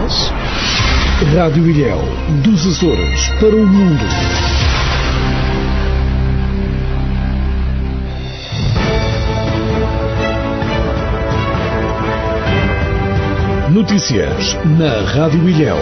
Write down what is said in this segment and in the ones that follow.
Açores. Rádio Ilhéu, dos Açores para o mundo. Notícias na Rádio Ilhéu.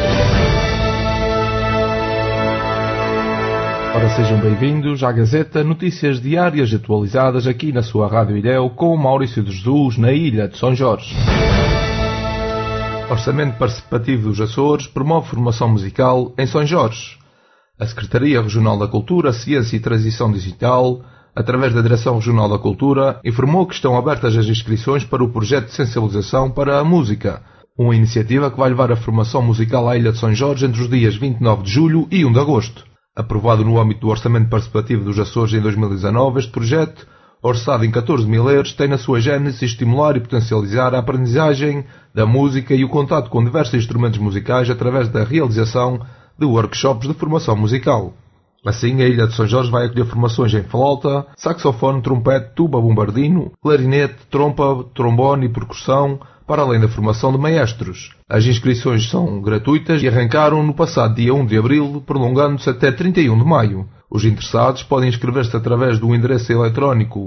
Ora, sejam bem-vindos à Gazeta, notícias diárias atualizadas aqui na sua Rádio Ilhéu com Maurício de Jesus, na Ilha de São Jorge. Orçamento Participativo dos Açores promove formação musical em São Jorge. A Secretaria Regional da Cultura, Ciência e Transição Digital, através da Direção Regional da Cultura, informou que estão abertas as inscrições para o projeto de sensibilização para a música, uma iniciativa que vai levar a formação musical à Ilha de São Jorge entre os dias 29 de julho e 1 de agosto. Aprovado no âmbito do Orçamento Participativo dos Açores em 2019, este projeto, orçado em 14 mil euros, tem na sua gênese estimular e potencializar a aprendizagem da música e o contato com diversos instrumentos musicais através da realização de workshops de formação musical. Assim, a Ilha de São Jorge vai acolher formações em flauta, saxofone, trompete, tuba, bombardino, clarinete, trompa, trombone e percussão, para além da formação de maestros. As inscrições são gratuitas e arrancaram no passado dia 1 de abril, prolongando-se até 31 de maio. Os interessados podem inscrever-se através do endereço eletrónico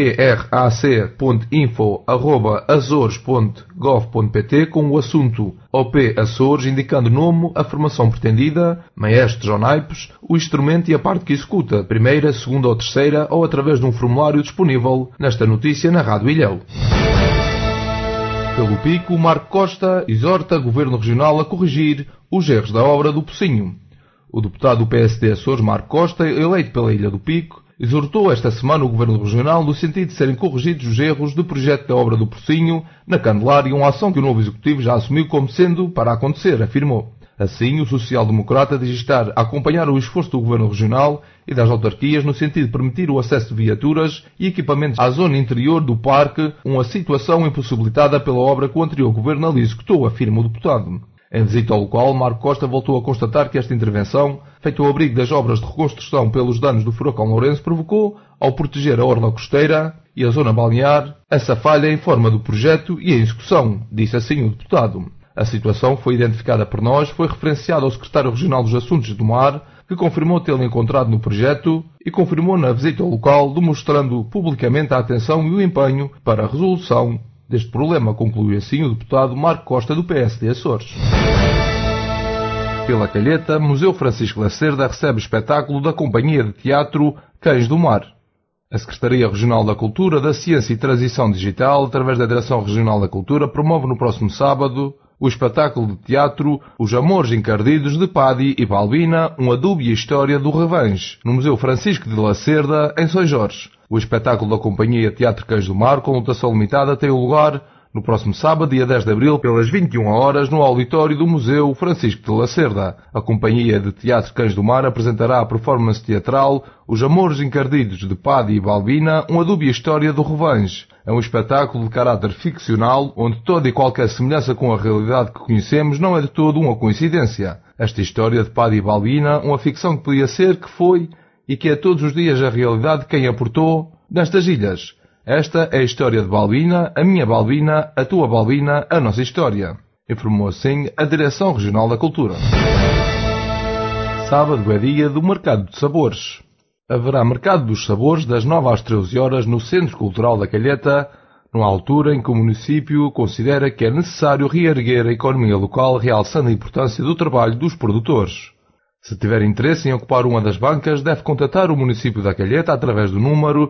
drac.info@azores.gov.pt com o assunto OP Açores, indicando o nome, a formação pretendida, maestros ou naipes, o instrumento e a parte que executa, primeira, segunda ou terceira, ou através de um formulário disponível nesta notícia na Rádio Ilhéu. Pelo Pico, Marco Costa exorta o Governo Regional a corrigir os erros da obra do Pocinho. O deputado do PSD Açores, Marco Costa, eleito pela Ilha do Pico, exortou esta semana o Governo Regional no sentido de serem corrigidos os erros do projeto da obra do Pocinho na Candelária, uma ação que o novo Executivo já assumiu como sendo para acontecer, afirmou. Assim, o social-democrata diz estar a acompanhar o esforço do Governo Regional e das autarquias no sentido de permitir o acesso de viaturas e equipamentos à zona interior do parque, uma situação impossibilitada pela obra que o anterior Governo ali executou, afirma o deputado. Em visita ao local, Marco Costa voltou a constatar que esta intervenção, feita ao abrigo das obras de reconstrução pelos danos do furacão Lourenço, provocou, ao proteger a orla costeira e a zona balnear, essa falha em forma do projeto e a execução, disse assim o deputado. A situação foi identificada por nós, foi referenciada ao Secretário Regional dos Assuntos do Mar, que confirmou tê-lo encontrado no projeto e confirmou na visita ao local, demonstrando publicamente a atenção e o empenho para a resolução deste problema, concluiu assim o deputado Marco Costa do PSD Açores. Pela Calheta, Museu Francisco Lacerda recebe espetáculo da Companhia de Teatro Cães do Mar. A Secretaria Regional da Cultura, da Ciência e Transição Digital, através da Direção Regional da Cultura, promove no próximo sábado o espetáculo de teatro Os Amores Encardidos de Padi e Balbina, uma dúbia história do Revanche, no Museu Francisco de Lacerda, em São Jorge. O espetáculo da Companhia Teatro Cães do Mar, com lotação limitada, tem lugar no próximo sábado, dia 10 de abril, pelas 21 horas, no auditório do Museu Francisco de Lacerda. A Companhia de Teatro Cães do Mar apresentará a performance teatral Os Amores Encardidos de Padi e Balbina, uma dúbia história do Revanche. É um espetáculo de caráter ficcional, onde toda e qualquer semelhança com a realidade que conhecemos não é de todo uma coincidência. Esta história de Padi e Balbina, uma ficção que podia ser, que foi e que é todos os dias a realidade de quem a portou nestas ilhas. Esta é a história de Balbina, a minha Balbina, a tua Balbina, a nossa história, informou assim a Direção Regional da Cultura. Sábado é dia do Mercado de Sabores. Haverá Mercado dos Sabores das 9 às 13 horas no Centro Cultural da Calheta, numa altura em que o município considera que é necessário reerguer a economia local, realçando a importância do trabalho dos produtores. Se tiver interesse em ocupar uma das bancas, deve contatar o município da Calheta através do número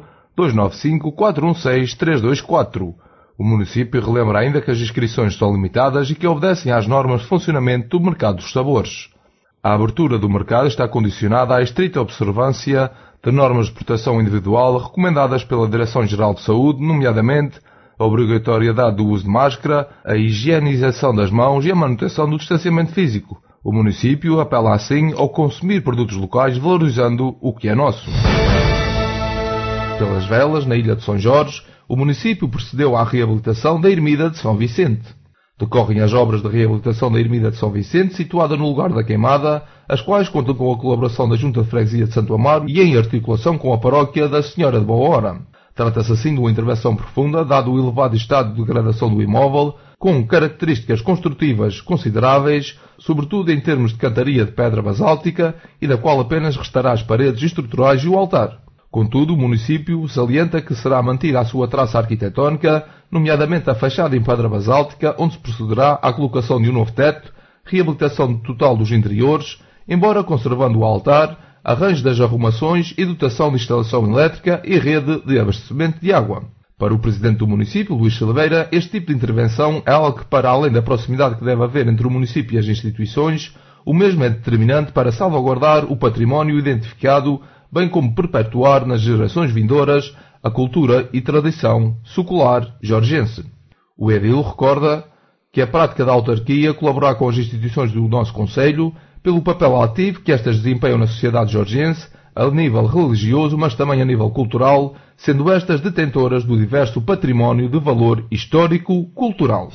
295-416-324. O município relembra ainda que as inscrições são limitadas e que obedecem às normas de funcionamento do Mercado dos Sabores. A abertura do mercado está condicionada à estrita observância de normas de proteção individual recomendadas pela Direção-Geral de Saúde, nomeadamente a obrigatoriedade do uso de máscara, a higienização das mãos e a manutenção do distanciamento físico. O município apela assim ao consumir produtos locais, valorizando o que é nosso. Pelas velas, na Ilha de São Jorge, o município procedeu à reabilitação da Ermida de São Vicente. Decorrem as obras de reabilitação da Ermida de São Vicente, situada no lugar da queimada, as quais contam com a colaboração da Junta de Freguesia de Santo Amaro e em articulação com a Paróquia da Senhora de Boa Hora. Trata-se assim de uma intervenção profunda, dado o elevado estado de degradação do imóvel, com características construtivas consideráveis, sobretudo em termos de cantaria de pedra basáltica e da qual apenas restará as paredes estruturais e o altar. Contudo, o município salienta que será mantida a sua traça arquitetónica, nomeadamente a fachada em pedra basáltica, onde se procederá à colocação de um novo teto, reabilitação total dos interiores, embora conservando o altar, arranjo das arrumações e dotação de instalação elétrica e rede de abastecimento de água. Para o presidente do município, Luís Silveira, este tipo de intervenção é algo que, para além da proximidade que deve haver entre o município e as instituições, o mesmo é determinante para salvaguardar o património identificado, bem como perpetuar nas gerações vindouras a cultura e tradição secular jorgense. O edil recorda que a prática da autarquia colaborar com as instituições do nosso concelho pelo papel ativo que estas desempenham na sociedade jorgense, a nível religioso, mas também a nível cultural, sendo estas detentoras do diverso património de valor histórico-cultural.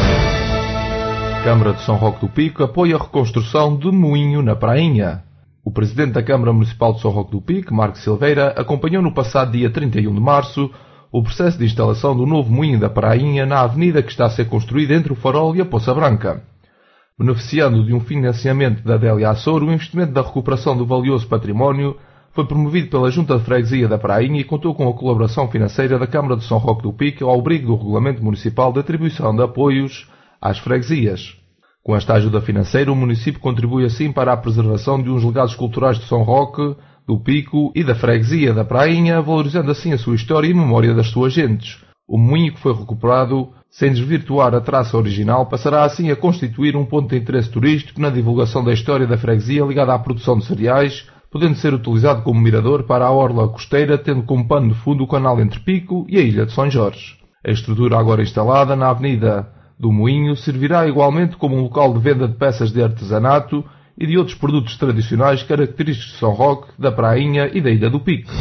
Câmara de São Roque do Pico apoia a reconstrução de moinho na Prainha. O presidente da Câmara Municipal de São Roque do Pico, Marcos Silveira, acompanhou no passado dia 31 de março o processo de instalação do novo moinho da Prainha na avenida que está a ser construída entre o Farol e a Poça Branca. Beneficiando de um financiamento da Délia Açor, o investimento da recuperação do valioso património foi promovido pela Junta de Freguesia da Prainha e contou com a colaboração financeira da Câmara de São Roque do Pico ao abrigo do Regulamento Municipal de Atribuição de Apoios às Freguesias. Com esta ajuda financeira, o município contribui assim para a preservação de uns legados culturais de São Roque do Pico e da Freguesia da Prainha, valorizando assim a sua história e memória das suas gentes. O moinho que foi recuperado, sem desvirtuar a traça original, passará assim a constituir um ponto de interesse turístico na divulgação da história da freguesia ligada à produção de cereais, podendo ser utilizado como mirador para a orla costeira, tendo como pano de fundo o canal entre Pico e a ilha de São Jorge. A estrutura agora instalada na avenida do Moinho servirá igualmente como um local de venda de peças de artesanato e de outros produtos tradicionais característicos de São Roque, da Prainha e da Ilha do Pico.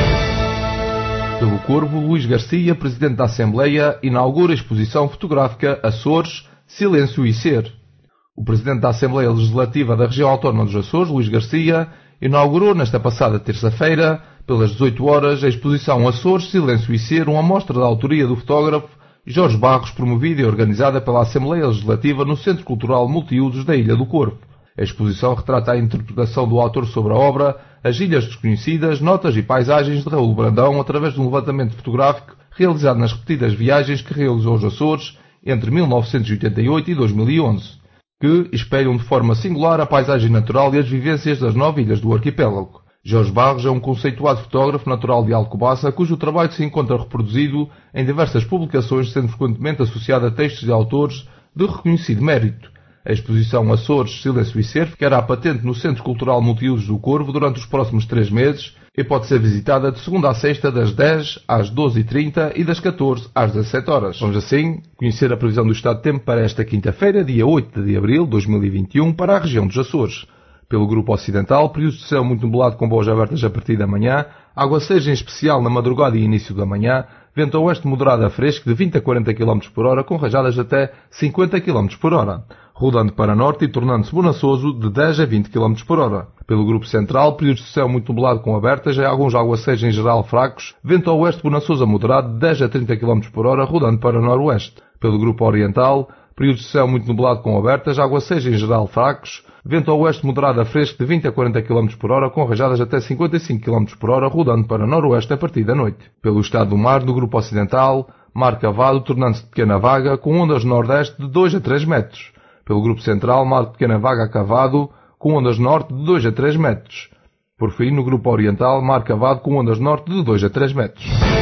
Pelo Corvo, Luís Garcia, presidente da Assembleia, inaugura a exposição fotográfica Açores, Silêncio e Ser. O presidente da Assembleia Legislativa da Região Autónoma dos Açores, Luís Garcia, inaugurou nesta passada terça-feira, pelas 18 horas, a exposição Açores, Silêncio e Ser, uma mostra da autoria do fotógrafo Jorge Barros, promovida e organizada pela Assembleia Legislativa no Centro Cultural Multiusos da Ilha do Corvo. A exposição retrata a interpretação do autor sobre a obra, as Ilhas Desconhecidas, notas e paisagens de Raul Brandão através de um levantamento fotográfico realizado nas repetidas viagens que realizou aos Açores entre 1988 e 2011, que espelham de forma singular a paisagem natural e as vivências das 9 ilhas do arquipélago. Jorge Barros é um conceituado fotógrafo natural de Alcobaça, cujo trabalho se encontra reproduzido em diversas publicações, sendo frequentemente associado a textos de autores de reconhecido mérito. A exposição Açores, Silêncio e Ser ficará patente no Centro Cultural Multiusos do Corvo durante os próximos 3 meses e pode ser visitada de segunda a sexta das 10 às 12h30 e das 14 às 17 horas. Vamos assim conhecer a previsão do estado de tempo para esta quinta-feira, dia 8 de abril de 2021, para a região dos Açores. Pelo grupo ocidental, períodos de céu muito nublado com boas abertas a partir da manhã, aguaceiros em especial na madrugada e início da manhã, vento a oeste moderado a fresco de 20 a 40 km por hora, com rajadas até 50 km por hora, rodando para norte e tornando-se bonançoso de 10 a 20 km por hora. Pelo grupo central, períodos de céu muito nublado com abertas e alguns aguaceiros em geral fracos, vento a oeste bonançoso a moderado de 10 a 30 km por hora, rodando para noroeste. Pelo grupo oriental, períodos de céu muito nublado com abertas, aguaceiros em geral fracos, vento a oeste moderado a fresco de 20 a 40 km por hora, com rajadas até 55 km por hora, rodando para noroeste a partir da noite. Pelo estado do mar, no grupo ocidental, mar cavado, tornando-se de pequena vaga, com ondas nordeste de 2 a 3 metros. Pelo grupo central, mar de pequena vaga cavado, com ondas norte de 2 a 3 metros. Por fim, no grupo oriental, mar cavado, com ondas norte de 2 a 3 metros.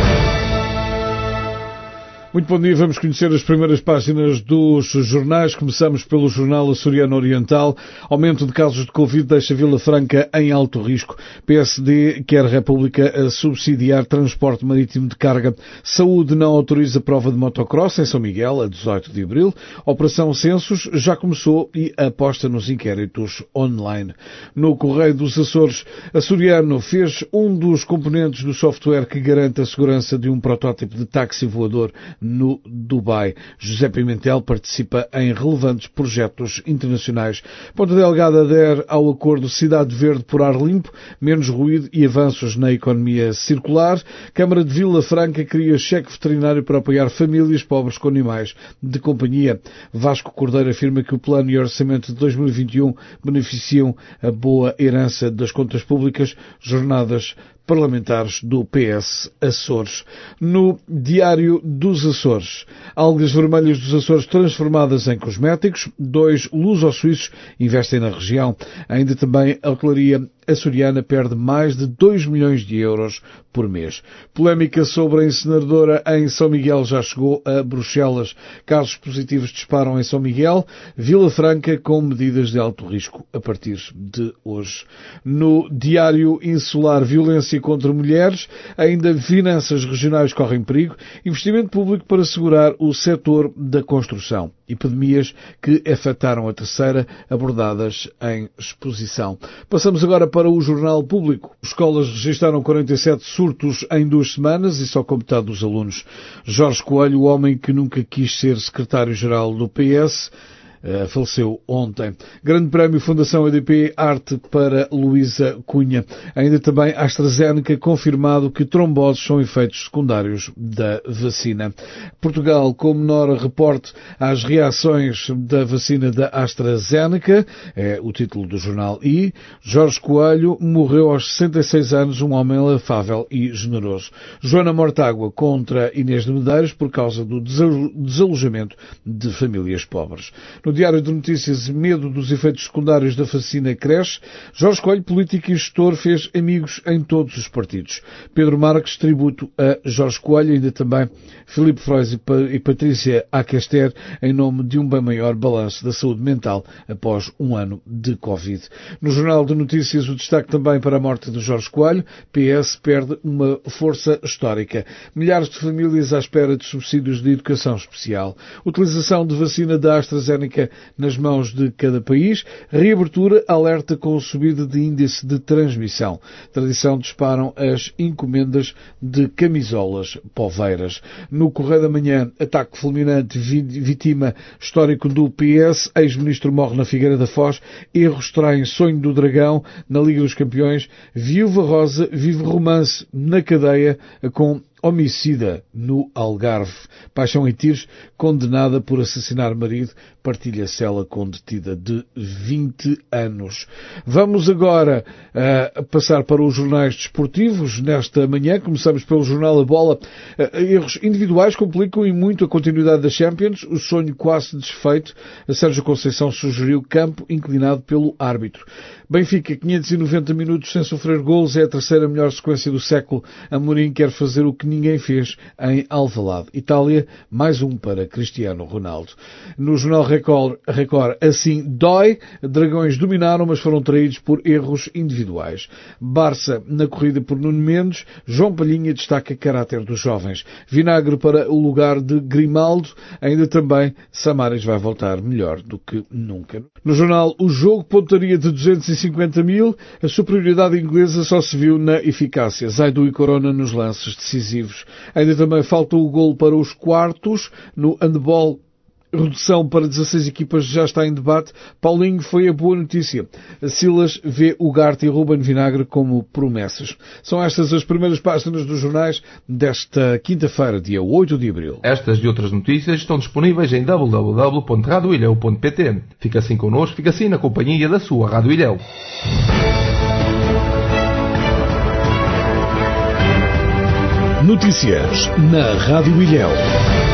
Muito bom dia, vamos conhecer as primeiras páginas dos jornais. Começamos pelo jornal Açoriano Oriental. Aumento de casos de Covid deixa Vila Franca em alto risco. PSD quer República a subsidiar transporte marítimo de carga. Saúde não autoriza prova de motocross em São Miguel, a 18 de abril. Operação Censos já começou e aposta nos inquéritos online. No Correio dos Açores, Açoriano fez um dos componentes do software que garante a segurança de um protótipo de táxi voador no Dubai. José Pimentel participa em relevantes projetos internacionais. Ponta Delgada adere ao acordo Cidade Verde por ar limpo, menos ruído e avanços na economia circular. Câmara de Vila Franca cria cheque veterinário para apoiar famílias pobres com animais de companhia. Vasco Cordeiro afirma que o plano e orçamento de 2021 beneficiam a boa herança das contas públicas. Jornadas parlamentares do PS Açores. No Diário dos Açores, algas vermelhas dos Açores transformadas em cosméticos, 2 luso-suíços investem na região. Ainda também a hotelaria açoriana perde mais de 2 milhões de euros por mês. Polémica sobre a incineradora em São Miguel já chegou a Bruxelas. Casos positivos disparam em São Miguel. Vila Franca com medidas de alto risco a partir de hoje. No Diário Insular, violência contra mulheres, ainda finanças regionais correm perigo, investimento público para assegurar o setor da construção. Epidemias que afetaram a terceira, abordadas em exposição. Passamos agora para o Jornal Público. Escolas registaram 47 surtos em 2 semanas e só com metade dos alunos. Jorge Coelho, o homem que nunca quis ser secretário-geral do PS, faleceu ontem. Grande Prémio Fundação EDP Arte para Luísa Cunha. Ainda também a AstraZeneca confirmado que tromboses são efeitos secundários da vacina. Portugal com menor reporte às reações da vacina da AstraZeneca, é o título do jornal. E Jorge Coelho morreu aos 66 anos, um homem afável e generoso. Joana Mortágua contra Inês de Medeiros por causa do desalojamento de famílias pobres. No Diário de Notícias, medo dos efeitos secundários da vacina cresce. Jorge Coelho, político e gestor, fez amigos em todos os partidos. Pedro Marques, tributo a Jorge Coelho, ainda também Filipe Freus e Patrícia Aquester, em nome de um bem maior balanço da saúde mental após um ano de Covid. No Jornal de Notícias, o destaque também para a morte de Jorge Coelho. PS perde uma força histórica. Milhares de famílias à espera de subsídios de educação especial. Utilização de vacina da AstraZeneca nas mãos de cada país. Reabertura alerta com subida de índice de transmissão. Tradição disparam as encomendas de camisolas poveiras. No Correio da Manhã, ataque fulminante vítima histórico do PS. Ex-ministro morre na Figueira da Foz. Erros traem sonho do dragão na Liga dos Campeões. Viúva Rosa vive romance na cadeia com homicida no Algarve. Paixão em tiros, condenada por assassinar marido, partilha cela com detida de 20 anos. Vamos agora passar para os jornais desportivos nesta manhã. Começamos pelo jornal A Bola. Erros individuais complicam e muito a continuidade da Champions. O sonho quase desfeito. Sérgio Conceição sugeriu campo inclinado pelo árbitro. Benfica, 590 minutos sem sofrer golos. É a terceira melhor sequência do século. Amorim quer fazer o que ninguém fez em Alvalade. Itália, mais um para Cristiano Ronaldo. No jornal Record, assim dói. Dragões dominaram, mas foram traídos por erros individuais. Barça, na corrida por Nuno Mendes. João Palhinha destaca caráter dos jovens. Vinagre para o lugar de Grimaldo. Ainda também, Samaris vai voltar melhor do que nunca. No jornal O Jogo, pontaria de 250 mil. A superioridade inglesa só se viu na eficácia. Zaidu e Corona nos lances decisivos. Ainda também falta o golo para os quartos. No handball, redução para 16 equipas já está em debate. Paulinho foi a boa notícia. Silas vê Ugarte e Ruben Vinagre como promessas. São estas as primeiras páginas dos jornais desta quinta-feira, dia 8 de abril. Estas e outras notícias estão disponíveis em www.radioilhéu.pt. Fica assim connosco, fica assim na companhia da sua Rádio Ilhéu. Notícias na Rádio Ilhéu.